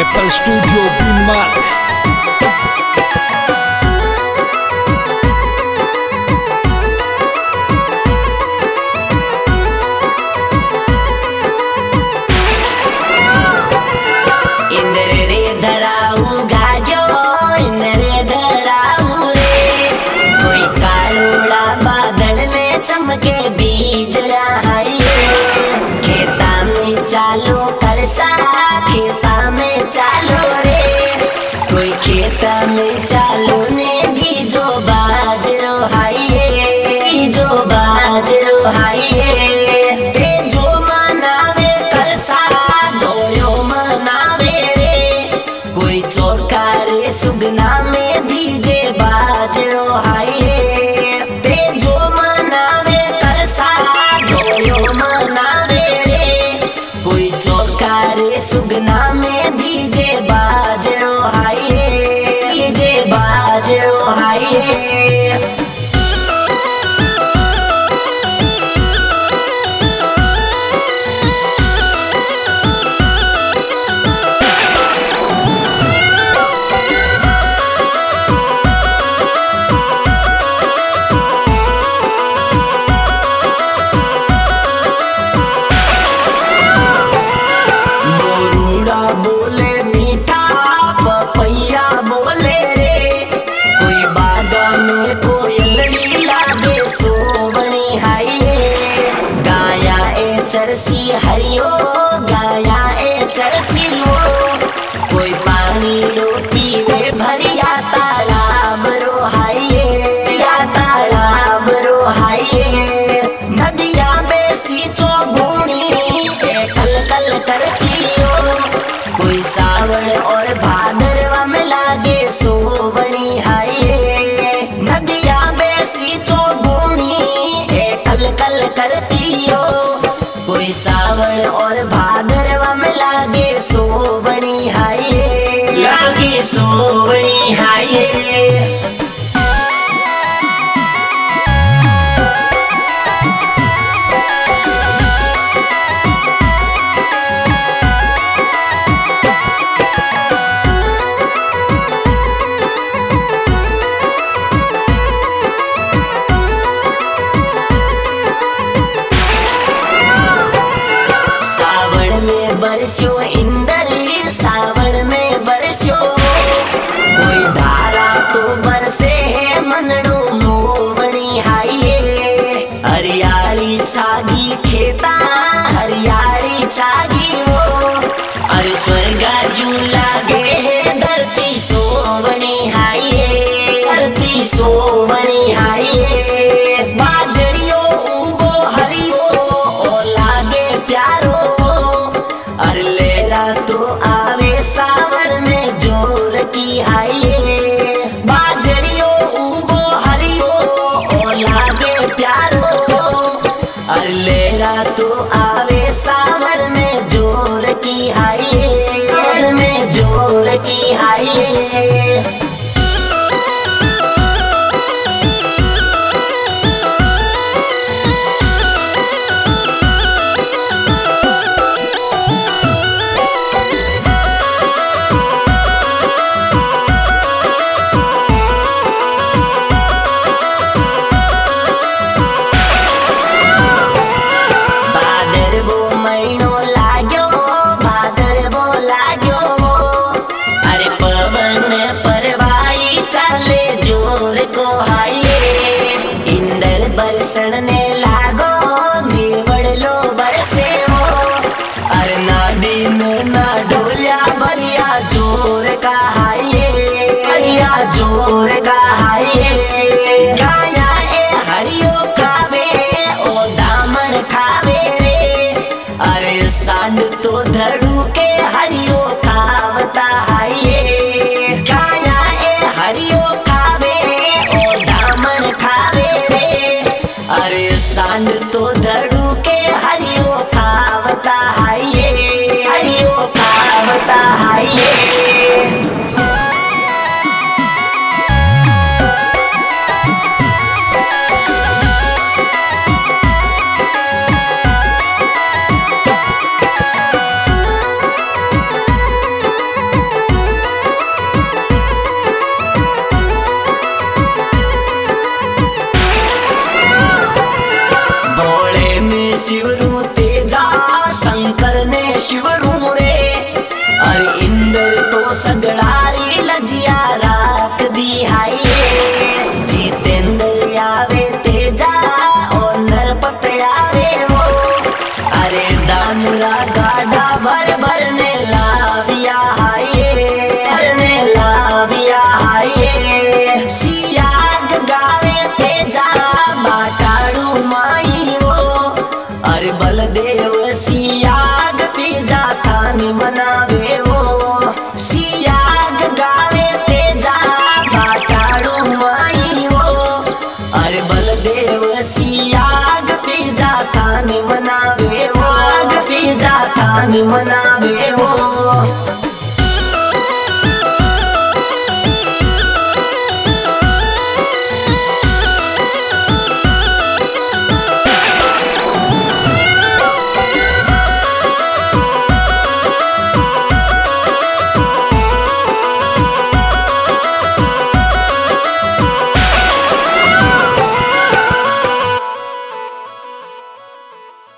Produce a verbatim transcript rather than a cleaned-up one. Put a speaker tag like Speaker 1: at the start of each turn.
Speaker 1: Apple Studio Binmar.
Speaker 2: चमके बीज खेता में चालो करसा खेता में चालो रे कोई खेता में चालो ने बीजो बाजरो हाइये बीजो बाजरो हाइये ते जो मनावे करसा दोयो मनावे रे कोई चौका रे सुगना में बीजे बाजरो हाइये सुगना में बीजे बाजरो हाइये बीजे बाजरो हाइये चरसी हरियो गाया ए चरसी वो कोई पानी लो पीवे भरिया तालाब रो हाइये या तालाब रो हाइये नदिया में सींचो भूमि कल कल करती हो कोई सावन और भादरवा में लागे सोवनी हाइये नदिया में सींचो भूमि कल कल करती हो कोई सावन और भादरवा में लागे सोवनी हाइये लागे सोवनी हाइये बरसो इंद्री सावन में बरसो कोई धारा तो बरसे है मनड़ो मोवनी हाइये हरियाली छागी खेता हरियाली छागी वो अरे स्वर्गा जू लागे है धरती सोवनी हाइये धरती सोवनी हाइये बाजरियो उगो हरियो ओ लागे प्यारो तो आवे सावन में जोर की हाइये बाजरियो उबो हरियो ओ लागे प्यारो अल्लेरा तो आवे सावन में जोर की हाइये में जोर की हाइये बरसने लागो मेवड़ लो बरसे वो अरे नाडी ना डोलिया बरिया जोर का हाइये बरिया जोर का हाइये गाया ए हरियो खावे ओ दामन खावे रे अरे सांड तो धड़ू के हरियो खावता हाइये गाया ए हरियो खावे ओ दामन खावे अरे सांड तो धड़ू के हरियो खावता हाइये हरियो खावता हाइये सगळा